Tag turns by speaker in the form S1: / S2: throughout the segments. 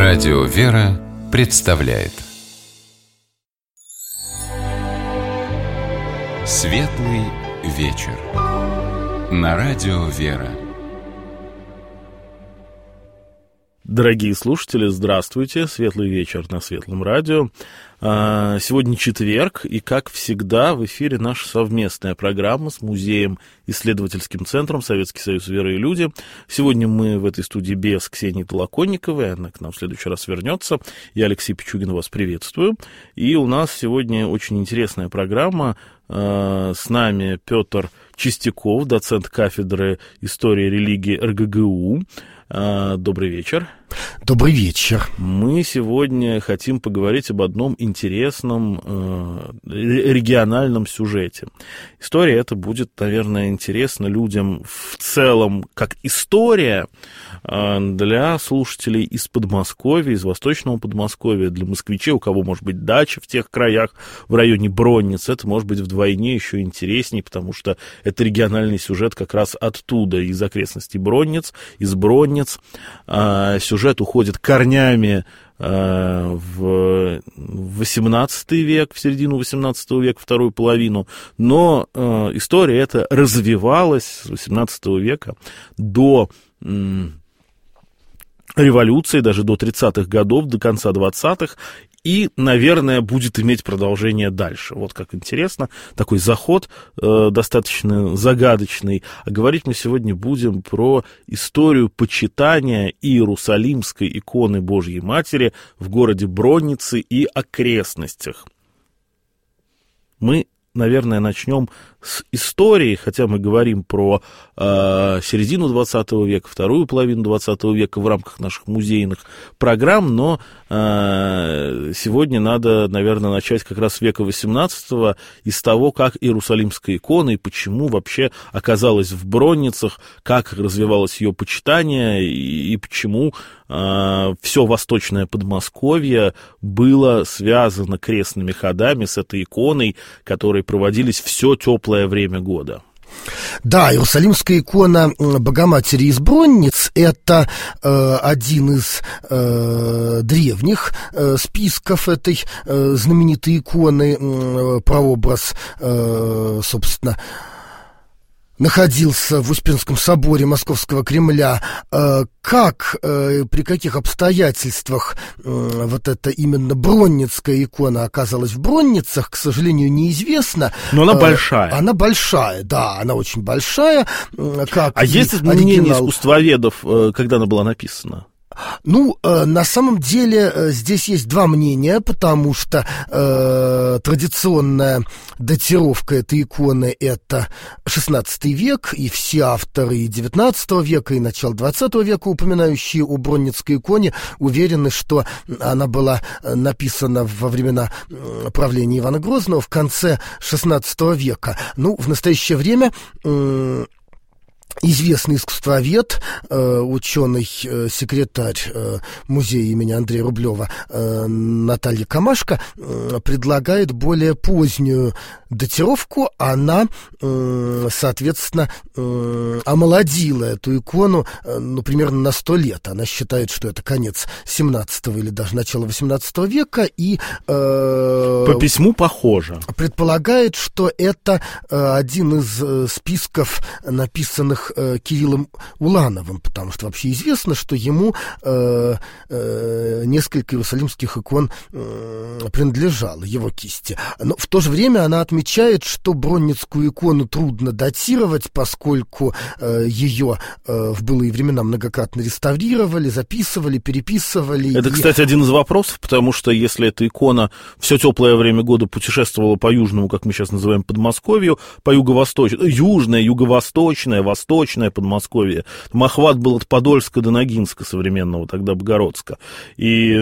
S1: Радио «Вера» представляет Светлый вечер на Радио «Вера».
S2: Дорогие слушатели, здравствуйте. Светлый вечер на Светлом радио. Сегодня четверг, и, как всегда, в эфире наша совместная программа с Музеем-исследовательским центром «Советский союз. Вера и люди». Сегодня мы в этой студии без Ксении Толоконниковой, она к нам в следующий раз вернется. Я, Алексей Пичугин, вас приветствую. И у нас сегодня очень интересная программа. С нами Петр Чистяков, доцент кафедры истории и религии РГГУ. Добрый вечер.
S3: Добрый вечер.
S2: Мы сегодня хотим поговорить об одном интересном региональном сюжете. История эта будет, наверное, интересна людям в целом как история, для слушателей из Подмосковья, из Восточного Подмосковья, для москвичей, у кого, может быть, дача в тех краях, в районе Бронниц, это может быть вдвойне еще интереснее, потому что это региональный сюжет как раз оттуда, из окрестностей Бронниц, из Бронниц. Сюжет уходит корнями в XVIII век, в середину XVIII века, вторую половину, но история эта развивалась с XVIII века до революции, даже до 30-х годов, до конца 20-х, и, наверное, будет иметь продолжение дальше. Вот как интересно, такой заход достаточно загадочный. А говорить мы сегодня будем про историю почитания Иерусалимской иконы Божьей Матери в городе Бронницы и окрестностях. Мы, наверное, начнем с истории, хотя мы говорим про середину 20 века, вторую половину 20 века в рамках наших музейных программ, но сегодня надо, наверное, начать как раз с века 18 и с того, как Иерусалимская икона и почему вообще оказалась в Бронницах, как развивалось ее почитание и почему все восточное Подмосковье было связано крестными ходами с этой иконой, которые проводились все теплое время года.
S3: Да, Иерусалимская икона Богоматери из Бронниц – это один из древних списков этой знаменитой иконы, прообраз, собственно, находился в Успенском соборе Московского Кремля. Как, при каких обстоятельствах вот эта именно Бронницкая икона оказалась в Бронницах, к сожалению, неизвестно.
S2: Но она большая.
S3: Она большая, да, она очень большая.
S2: Есть мнение искусствоведов, когда она была написана?
S3: Ну, на самом деле здесь есть два мнения, потому что традиционная датировка этой иконы – это XVI век, и все авторы и XIX века, и начала XX века, упоминающие о Бронницкой иконе, уверены, что она была написана во времена правления Ивана Грозного в конце XVI века. Ну, в настоящее время известный искусствовед, ученый, секретарь музея имени Андрея Рублева Наталья Камашко предлагает более позднюю датировку. Она, соответственно, омолодила эту икону, примерно на 100 лет. Она считает, что это конец 17 или даже начало 18 века. И
S2: по письму похоже.
S3: Предполагает, что это один из списков, написанных Кириллом Улановым, потому что вообще известно, что ему несколько иерусалимских икон принадлежало, его кисти. Но в то же время она отмечает, что Бронницкую икону трудно датировать, поскольку ее в былые времена многократно реставрировали, записывали, переписывали.
S2: Это, кстати, один из вопросов, потому что если эта икона все теплое время года путешествовала по южному, как мы сейчас называем, Подмосковью, по юго-восточному, южное, юго-восточное, восточное Подмосковье. Там охват был от Подольска до Ногинска современного, тогда Богородска. И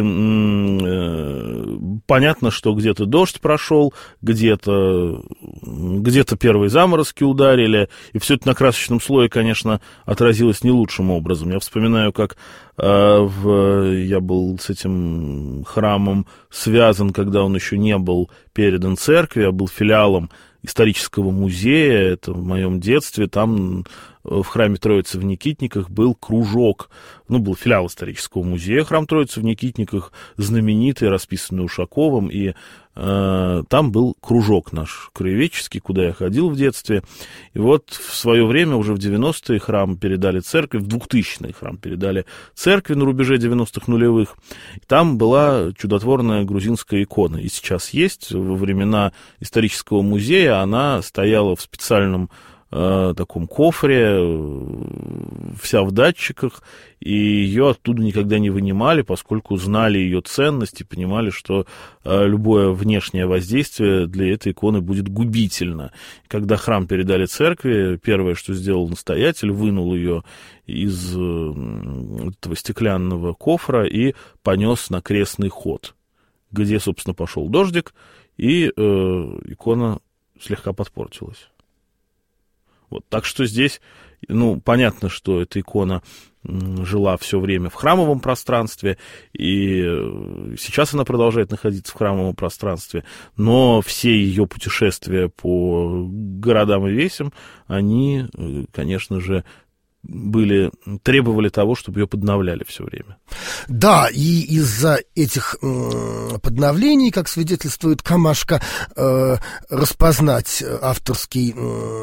S2: понятно, что где-то дождь прошел, где-то первые заморозки ударили, и все это на красочном слое, конечно, отразилось не лучшим образом. Я вспоминаю, как я был с этим храмом связан, когда он еще не был передан церкви, а был филиалом исторического музея, это в моем детстве, там в храме Троицы в Никитниках был кружок, был филиал исторического музея, храм Троицы в Никитниках, знаменитый, расписанный Ушаковым, и там был кружок наш краеведческий, куда я ходил в детстве. И вот в свое время, уже в 90-е, храм передали церкви, в 2000-е храм передали церкви на рубеже 90-х нулевых. Там была чудотворная грузинская икона. И сейчас есть. Во времена исторического музея она стояла в специальном таком кофре, вся в датчиках, и ее оттуда никогда не вынимали, поскольку знали ее ценность и понимали, что любое внешнее воздействие для этой иконы будет губительно. Когда храм передали церкви, первое, что сделал настоятель, вынул ее из этого стеклянного кофра и понес на крестный ход, где, собственно, пошел дождик, и икона слегка подпортилась. Вот, так что здесь, понятно, что эта икона жила все время в храмовом пространстве, и сейчас она продолжает находиться в храмовом пространстве, но все ее путешествия по городам и весям, они, конечно же, требовали того, чтобы ее подновляли все время.
S3: Да, и из-за этих подновлений, как свидетельствует Камашка, распознать авторский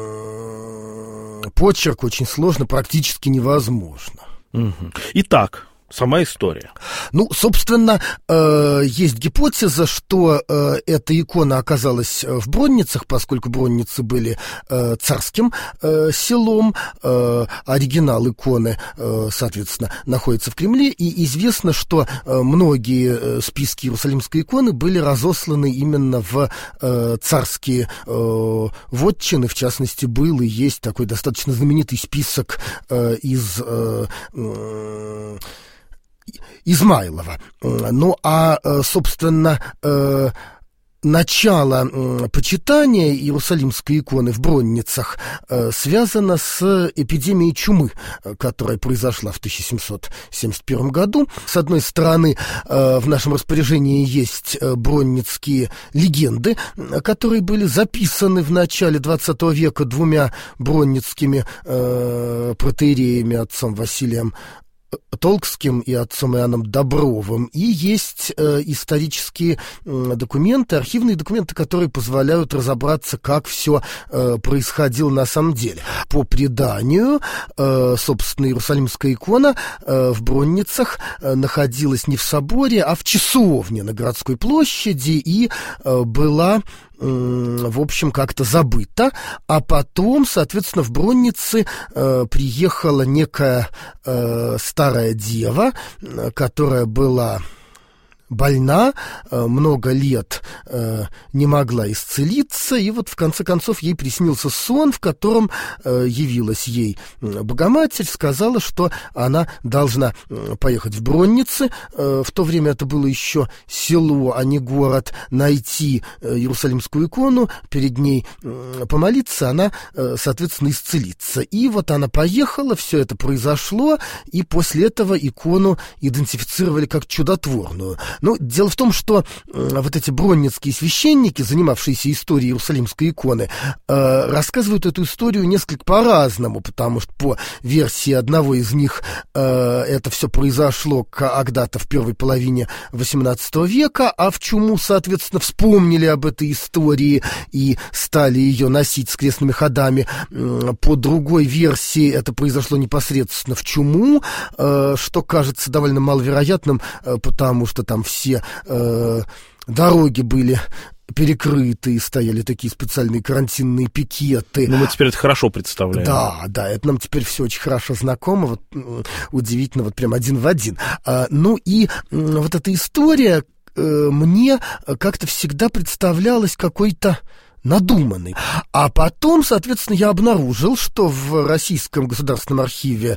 S3: почерк очень сложно, практически невозможно.
S2: Итак, сама история.
S3: Собственно, есть гипотеза, что эта икона оказалась в Бронницах, поскольку Бронницы были царским селом, оригинал иконы, соответственно, находится в Кремле, и известно, что многие списки Иерусалимской иконы были разосланы именно в царские вотчины, в частности, был и есть такой достаточно знаменитый список из Измайлова. Собственно, начало почитания Иерусалимской иконы в Бронницах связано с эпидемией чумы, которая произошла в 1771 году. С одной стороны, в нашем распоряжении есть бронницкие легенды, которые были записаны в начале XX века двумя бронницкими протоиереями, отцом Василием Толкским и отцом Иоанном Добровым, и есть исторические документы, архивные документы, которые позволяют разобраться, как все происходило на самом деле. По преданию, собственно, Иерусалимская икона в Бронницах находилась не в соборе, а в часовне на городской площади и была, в общем, как-то забыта, а потом, соответственно, в Бронницы приехала некая старая дева, которая была больна, много лет не могла исцелиться, и вот в конце концов ей приснился сон, в котором явилась ей Богоматерь, сказала, что она должна поехать в Бронницы, в то время это было еще село, а не город, найти Иерусалимскую икону, перед ней помолиться, она, соответственно, исцелится. И вот она поехала, все это произошло, и после этого икону идентифицировали как чудотворную. Дело в том, что вот эти бронницкие священники, занимавшиеся историей Иерусалимской иконы, рассказывают эту историю несколько по-разному, потому что по версии одного из них это все произошло когда-то в первой половине XVIII века, а в чуму, соответственно, вспомнили об этой истории и стали ее носить с крестными ходами. По другой версии это произошло непосредственно в чуму, что кажется довольно маловероятным, потому что там все дороги были перекрыты, и стояли такие специальные карантинные пикеты.
S2: Мы теперь это хорошо представляем.
S3: Да, это нам теперь все очень хорошо знакомо, вот, удивительно, вот прям один в один. И вот эта история мне как-то всегда представлялась какой-то надуманный. А потом, соответственно, я обнаружил, что в Российском государственном архиве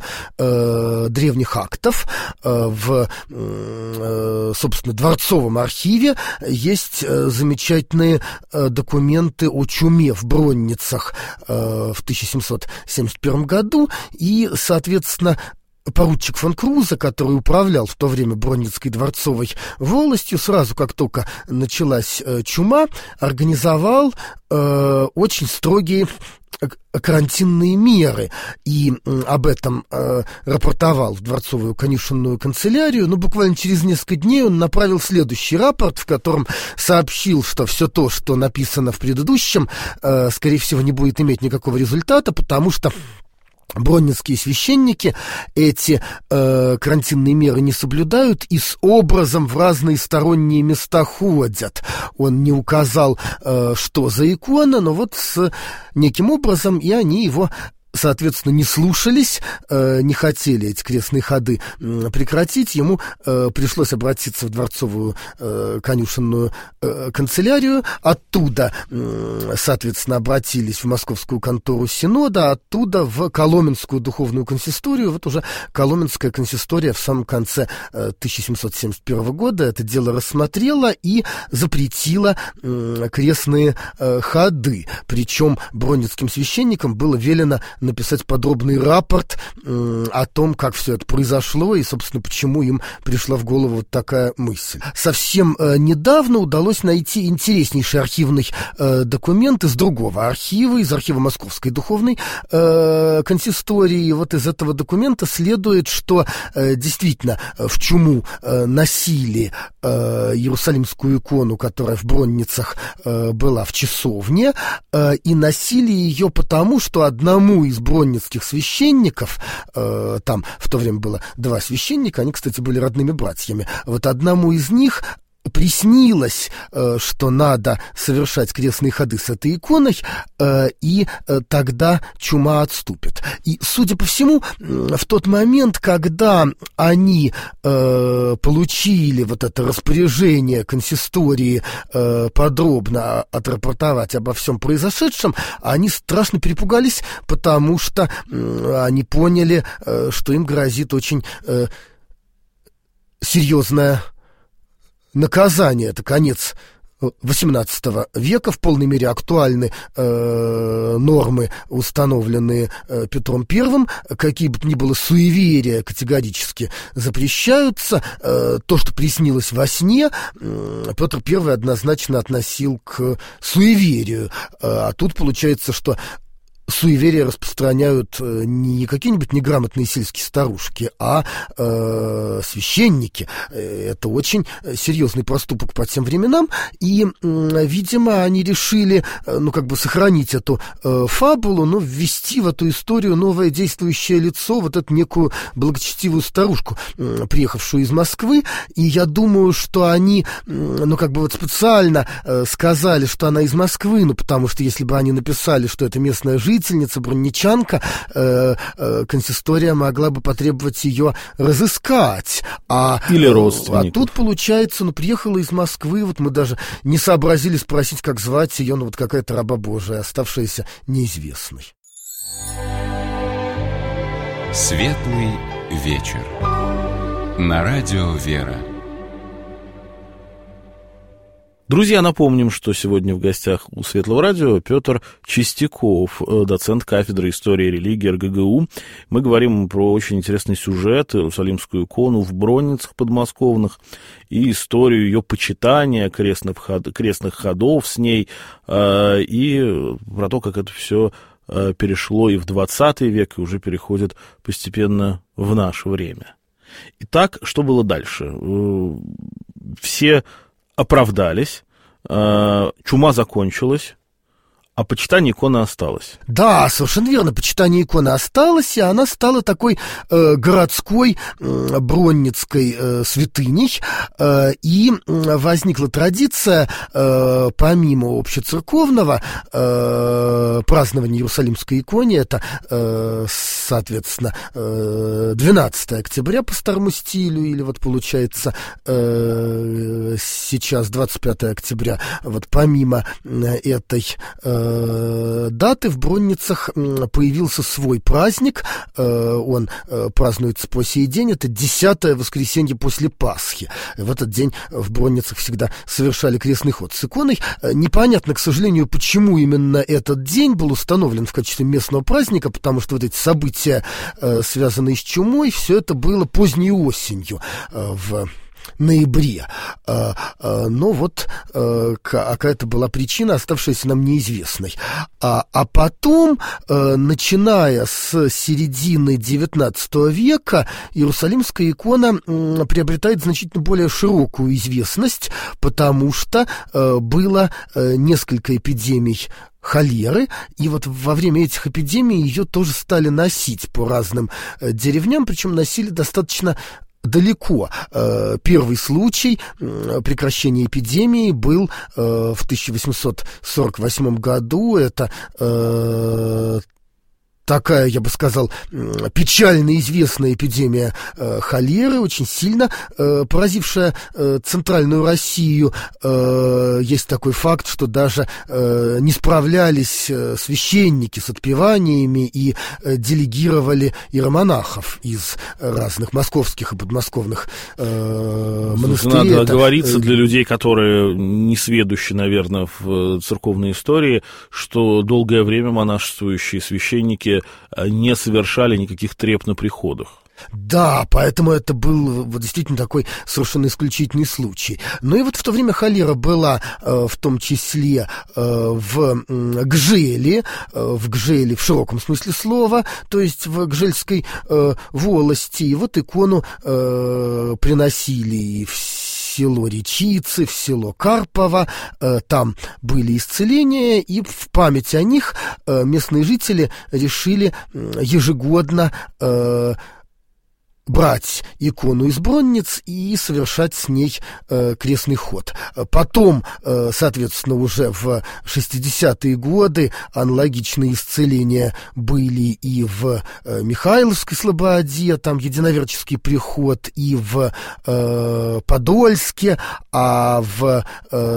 S3: древних актов, в, собственно, Дворцовом архиве есть замечательные документы о чуме в Бронницах в 1771 году, и, соответственно, поручик фон Круза, который управлял в то время Бронницкой дворцовой волостью, сразу как только началась чума, организовал очень строгие карантинные меры, и об этом рапортовал в дворцовую конюшенную канцелярию. Но буквально через несколько дней он направил следующий рапорт, в котором сообщил, что все то, что написано в предыдущем, скорее всего, не будет иметь никакого результата, потому что бронницкие священники эти карантинные меры не соблюдают и с образом в разные сторонние места ходят. Он не указал, что за икона, но вот с неким образом, и они его, соответственно, не слушались, не хотели эти крестные ходы прекратить. Ему пришлось обратиться в дворцовую конюшенную канцелярию. Оттуда, соответственно, обратились в московскую контору Синода, оттуда в Коломенскую духовную консисторию. Вот уже Коломенская консистория в самом конце 1771 года это дело рассмотрела и запретила крестные ходы. Причем бронницким священникам было велено написать подробный рапорт о том, как все это произошло и, собственно, почему им пришла в голову вот такая мысль. Совсем недавно удалось найти интереснейший архивный документ из другого архива, из архива Московской духовной консистории. И вот из этого документа следует, что действительно в чуму носили Иерусалимскую икону, которая в Бронницах была в часовне, и носили ее потому, что одному из бронницких священников, там в то время было 2 священника, они, кстати, были родными братьями, вот одному из них приснилось, что надо совершать крестные ходы с этой иконой, и тогда чума отступит. И, судя по всему, в тот момент, когда они получили вот это распоряжение консистории подробно отрапортовать обо всем произошедшем, они страшно перепугались, потому что они поняли, что им грозит очень серьезная наказание. Это конец XVIII века, в полной мере актуальны нормы, установленные Петром I, какие бы то ни было суеверия категорически запрещаются. То, что приснилось во сне, Петр I однозначно относил к суеверию. А тут получается, что суеверия распространяют не какие-нибудь неграмотные сельские старушки, а священники. Это очень серьезный проступок по тем временам, и, видимо, они решили, сохранить эту фабулу, но ввести в эту историю новое действующее лицо, вот эту некую благочестивую старушку, приехавшую из Москвы, и я думаю, что они, специально сказали, что она из Москвы, потому что если бы они написали, что это местная жительница, бронничанка, консистория могла бы потребовать ее разыскать.
S2: Или родственников.
S3: А тут, получается, приехала из Москвы, вот мы даже не сообразили спросить, как звать ее, какая-то раба Божия, оставшаяся неизвестной.
S1: Светлый вечер. На радио «Вера».
S2: Друзья, напомним, что сегодня в гостях у Светлого радио Петр Чистяков, доцент кафедры истории и религии РГГУ. Мы говорим про очень интересный сюжет, Иерусалимскую икону в Бронницах подмосковных и историю ее почитания, крестных ходов с ней, и про то, как это все перешло и в 20 век, и уже переходит постепенно в наше время. Итак, что было дальше? Все оправдались, чума закончилась, а почитание иконы осталось.
S3: Да, совершенно верно, почитание иконы осталось, и она стала такой городской бронницкой святыней, и возникла традиция, помимо общецерковного празднования Иерусалимской иконы, это, соответственно, 12 октября по старому стилю, или вот получается сейчас 25 октября, вот помимо этой даты в Бронницах появился свой праздник. Он празднуется по сей день. Это 10-е воскресенье после Пасхи. В этот день в Бронницах всегда совершали крестный ход с иконой. Непонятно, к сожалению, почему именно этот день был установлен в качестве местного праздника, потому что вот эти события, связанные с чумой, все это было поздней осенью, в ноябре. Но вот какая-то была причина, оставшаяся нам неизвестной. А потом, начиная с середины XIX века, Иерусалимская икона приобретает значительно более широкую известность, потому что было несколько эпидемий холеры, и вот во время этих эпидемий ее тоже стали носить по разным деревням, причем носили достаточно далеко. Первый случай прекращения эпидемии был в 1848 году. Это такая, я бы сказал, печально известная эпидемия холеры, очень сильно поразившая центральную Россию. Есть такой факт, что даже не справлялись священники с отпеваниями и делегировали иеромонахов из разных московских и подмосковных монастырей.
S2: Надо оговориться для людей, которые не сведущи, наверное, в церковной истории, что долгое время монашествующие священники не совершали никаких треп на приходах.
S3: Да, поэтому это был вот действительно такой совершенно исключительный случай. Ну и вот в то время холера была в том числе в Гжели, в широком смысле слова, то есть в Гжельской волости. И вот икону приносили и в село Речицы, в село Карпово, там были исцеления, и в память о них местные жители решили ежегодно брать икону из Бронниц и совершать с ней крестный ход. Потом, соответственно, уже в 60-е годы аналогичные исцеления были и в Михайловской Слободе, там единоверческий приход, и в Подольске, а в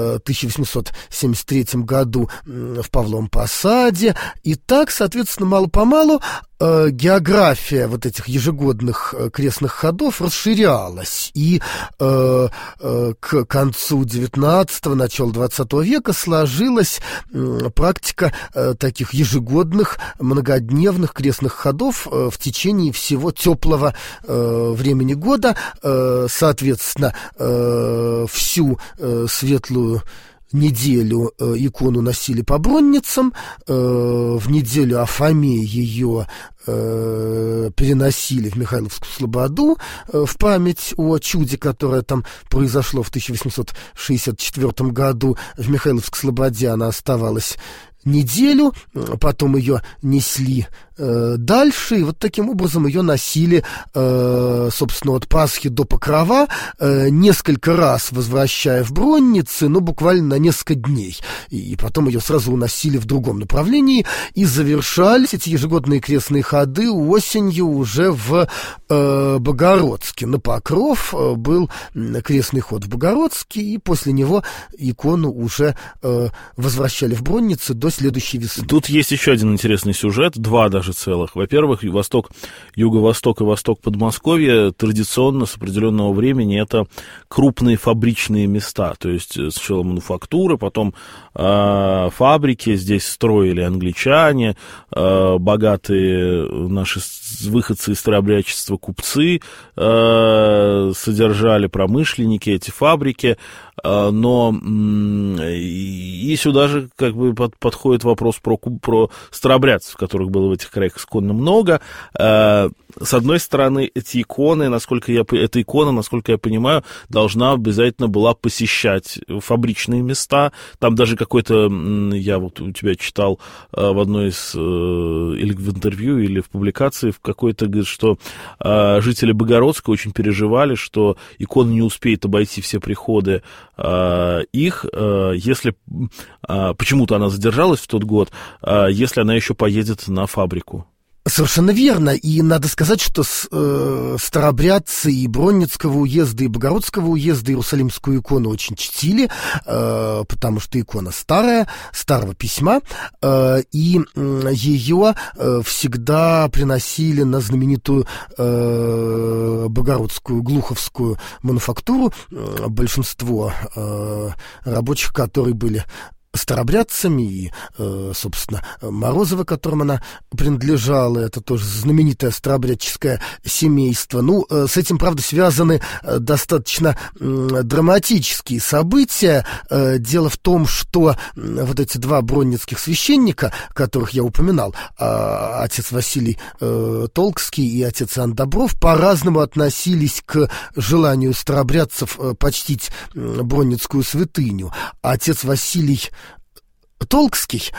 S3: 1873 году в Павловом Посаде. И так, соответственно, мало-помалу география вот этих ежегодных крестных ходов расширялась, и к концу XIX, началу XX века сложилась практика таких ежегодных многодневных крестных ходов в течение всего теплого времени года. Соответственно, всю светлую неделю икону носили по Бронницам, в неделю Афамии ее переносили в Михайловскую Слободу в память о чуде, которое там произошло в 1864 году. В Михайловской Слободе она оставалась неделю, потом ее несли дальше, и вот таким образом ее носили, собственно, от Пасхи до Покрова, несколько раз возвращая в Бронницы, но буквально на несколько дней. И потом ее сразу уносили в другом направлении, и завершались эти ежегодные крестные ходы осенью уже в Богородске. На Покров был крестный ход в Богородске, и после него икону уже возвращали в Бронницы до следующей весны.
S2: Тут есть еще один интересный сюжет, два даже целых. Во-первых, восток, юго-восток и восток Подмосковья традиционно с определенного времени это крупные фабричные места. То есть сначала мануфактуры, потом фабрики. Здесь строили англичане, богатые наши выходцы из старообрядчества купцы, содержали промышленники эти фабрики. Но и сюда же как бы подходит вопрос про старообрядцев, которых было в этих краях исконно много. С одной стороны, эта икона, насколько я понимаю, должна обязательно была посещать фабричные места. Там даже какой-то, я вот у тебя читал в одной из, или в интервью, или в публикации, в какой-то, говорит, что жители Богородска очень переживали, что икона не успеет обойти все приходы их, если почему-то она задержалась в тот год, если она еще поедет на фабрику.
S3: Совершенно верно, и надо сказать, что старообрядцы и Бронницкого уезда, и Богородского уезда Иерусалимскую икону очень чтили, потому что икона старая, старого письма, и ее всегда приносили на знаменитую Богородскую Глуховскую мануфактуру. Большинство рабочих, которые были старообрядцами, и, собственно, Морозова, которым она принадлежала, это тоже знаменитое старообрядческое семейство. Ну, с этим, правда, связаны достаточно драматические события. Дело в том, что вот эти два бронницких священника, которых я упоминал, отец Василий Толкский и отец Иоанн Добров, по-разному относились к желанию старообрядцев почтить бронницкую святыню. Отец Василий Толкский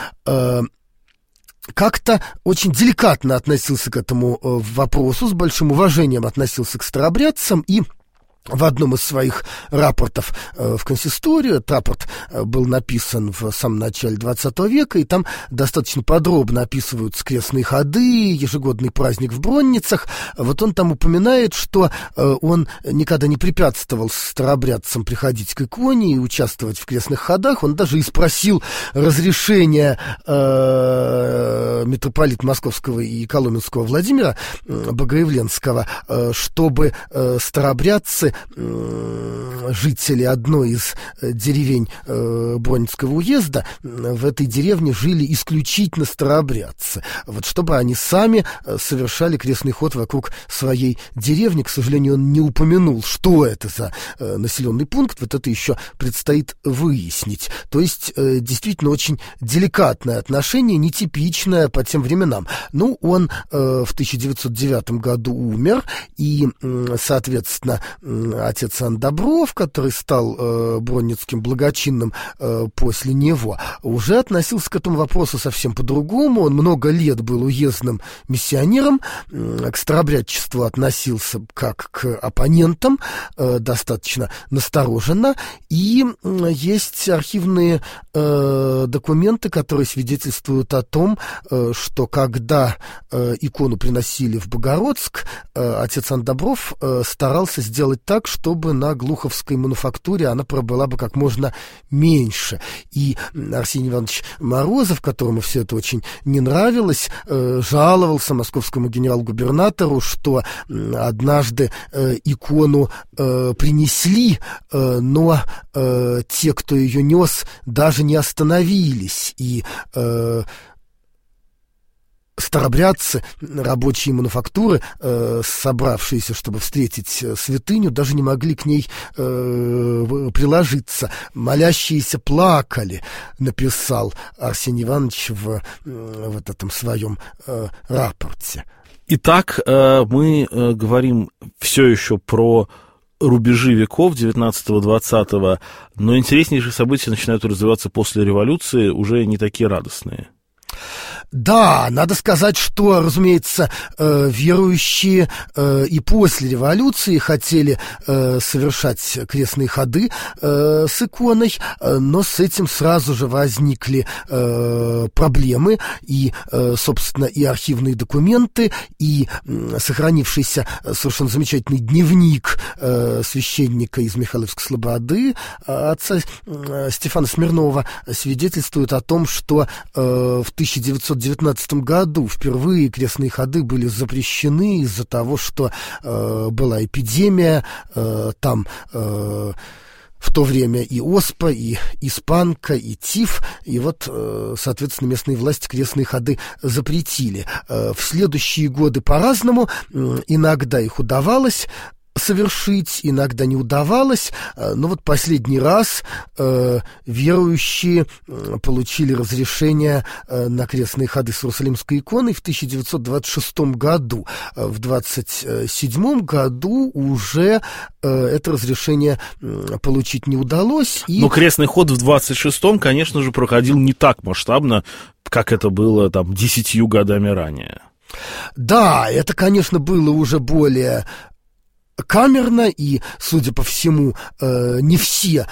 S3: как-то очень деликатно относился к этому вопросу, с большим уважением относился к старообрядцам, и в одном из своих рапортов в консисторию, этот рапорт был написан в самом начале XX века, и там достаточно подробно описываются крестные ходы, ежегодный праздник в Бронницах. Вот он там упоминает, что он никогда не препятствовал старообрядцам приходить к иконе и участвовать в крестных ходах. Он даже и спросил разрешения митрополита Московского и Коломенского Владимира Богоявленского, чтобы старообрядцы, жители одной из деревень Бронницкого уезда, в этой деревне жили исключительно старообрядцы. Вот чтобы они сами совершали крестный ход вокруг своей деревни. К сожалению, он не упомянул, что это за населенный пункт. Вот это еще предстоит выяснить. То есть, действительно, очень деликатное отношение, нетипичное по тем временам. Ну, он в 1909 году умер, и, соответственно, отец Иоанн Добров, который стал бронницким благочинным после него, уже относился к этому вопросу совсем по-другому. Он много лет был уездным миссионером, к старообрядчеству относился как к оппонентам, достаточно настороженно, и есть архивные документы, которые свидетельствуют о том, что когда икону приносили в Богородск, отец Иоанн Добров старался сделать так, чтобы на Глуховской мануфактуре она пробыла бы как можно меньше. И Арсений Иванович Морозов, которому все это очень не нравилось, жаловался московскому генерал-губернатору, что однажды икону принесли, но те, кто ее нес, даже не остановились. И старообрядцы, рабочие мануфактуры, собравшиеся, чтобы встретить святыню, даже не могли к ней приложиться. Молящиеся плакали, написал Арсений Иванович в вот этом своем рапорте.
S2: Итак, мы говорим все еще про рубежи веков 19-20, но интереснейшие события начинают развиваться после революции, уже не такие радостные.
S3: Да, надо сказать, что, разумеется, верующие и после революции хотели совершать крестные ходы с иконой, но с этим сразу же возникли проблемы, и, собственно, и архивные документы, и сохранившийся совершенно замечательный дневник священника из Михайловской Слободы, отца Стефана Смирнова, свидетельствуют о том, что в 1919 году впервые крестные ходы были запрещены из-за того, что была эпидемия, там в то время и оспа, и испанка, и тиф, и вот, соответственно, местные власти крестные ходы запретили. В следующие годы по-разному, иногда их удавалось совершить, иногда не удавалось, но вот последний раз верующие получили разрешение на крестные ходы с Иерусалимской иконой в 1926 году. В 1927 году уже это разрешение получить не удалось.
S2: Но крестный ход в 1926-м, конечно же, проходил не так масштабно, как это было там 10 годами ранее.
S3: Да, это, конечно, было уже более камерно, и, судя по всему, не все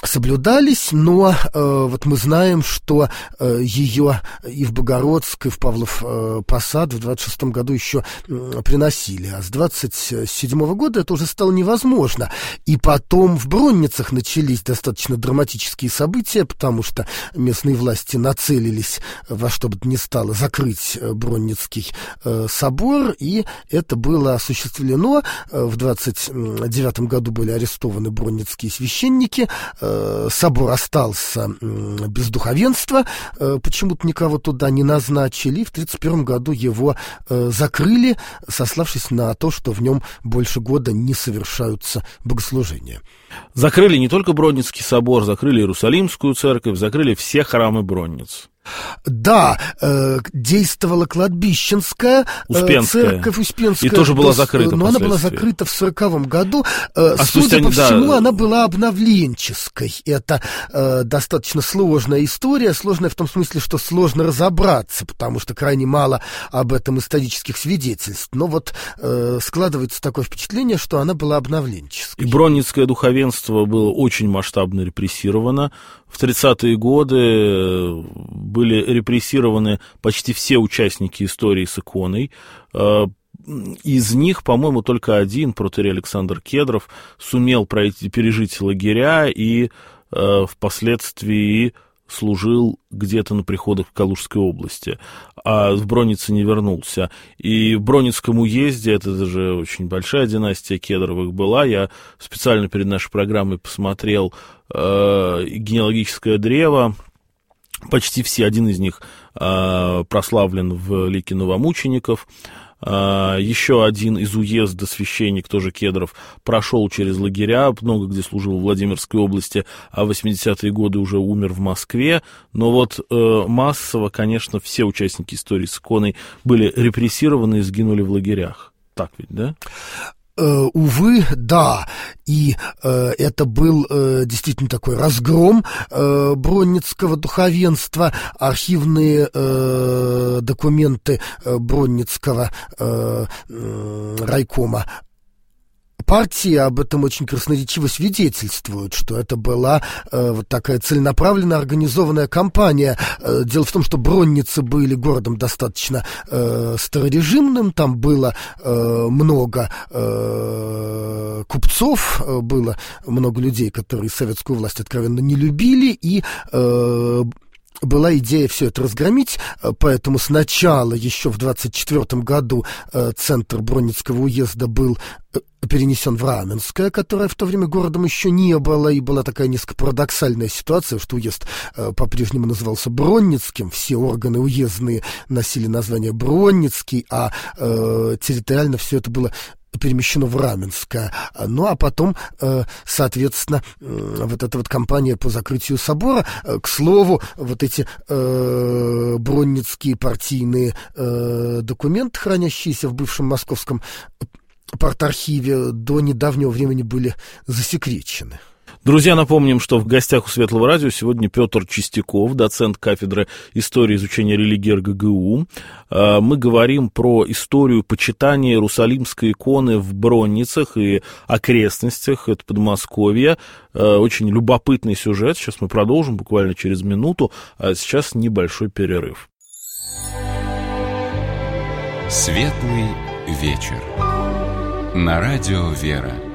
S3: соблюдались, но вот мы знаем, что ее и в Богородск, и в Павлов Посад в 26-м году еще приносили, а с 27-го года это уже стало невозможно. И потом в Бронницах начались достаточно драматические события, потому что местные власти нацелились во что бы то ни стало закрыть Бронницкий собор, и это было осуществлено. В 29-м году были арестованы бронницкие священники, собор остался без духовенства, почему-то никого туда не назначили, и в 1931 году его закрыли, сославшись на то, что в нем больше года не совершаются богослужения.
S2: Закрыли не только Бронницкий собор, закрыли Иерусалимскую церковь, закрыли все храмы Бронниц.
S3: Да, действовала кладбищенская церковь Успенская.
S2: И тоже была закрыта.
S3: Но она была закрыта в 1940 году. Судя по всему, она была обновленческой. Это достаточно сложная история. Сложная в том смысле, что сложно разобраться, потому что крайне мало об этом исторических свидетельств. Но вот складывается такое впечатление, что она была обновленческой.
S2: И бронницкое духовенство было очень масштабно репрессировано. В 30-е годы были репрессированы почти все участники истории с иконой. Из них, по-моему, только один, протоиерей Александр Кедров, сумел пережить лагеря и впоследствии служил где-то на приходах в Калужской области, а в Броннице не вернулся. И в Бронницком уезде, это даже очень большая династия Кедровых была, я специально перед нашей программой посмотрел генеалогическое древо, почти все, один из них прославлен в лике новомучеников. Еще один из уезда священник, тоже Кедров, прошел через лагеря, много где служил в Владимирской области, а в 80-е годы уже умер в Москве. Но вот массово, конечно, все участники истории с иконой были репрессированы и сгинули в лагерях. Так ведь, да?
S3: Увы, да, и это был действительно такой разгром бронницкого духовенства. Архивные документы Бронницкого райкома партии об этом очень красноречиво свидетельствуют, что это была вот такая целенаправленно организованная кампания. Дело в том, что Бронницы были городом достаточно старорежимным, там было много купцов, было много людей, которые советскую власть откровенно не любили, и была идея все это разгромить, поэтому сначала, еще в 1924 году, центр Бронницкого уезда был перенесен в Раменское, которое в то время городом еще не было, и была такая несколько парадоксальная ситуация, что уезд по-прежнему назывался Бронницким, все органы уездные носили название Бронницкий, а территориально все это было перемещено в Раменское. Ну, а потом, соответственно, вот эта вот кампания по закрытию собора, к слову, вот эти бронницкие партийные документы, хранящиеся в бывшем московском партархиве, до недавнего времени были засекречены.
S2: Друзья, напомним, что в гостях у Светлого радио сегодня Петр Чистяков, доцент кафедры истории изучения религии РГГУ. Мы говорим про историю почитания Иерусалимской иконы в Бронницах и окрестностях, это Подмосковье. Очень любопытный сюжет, сейчас мы продолжим буквально через минуту, а сейчас небольшой перерыв.
S1: Светлый вечер. На радио «Вера».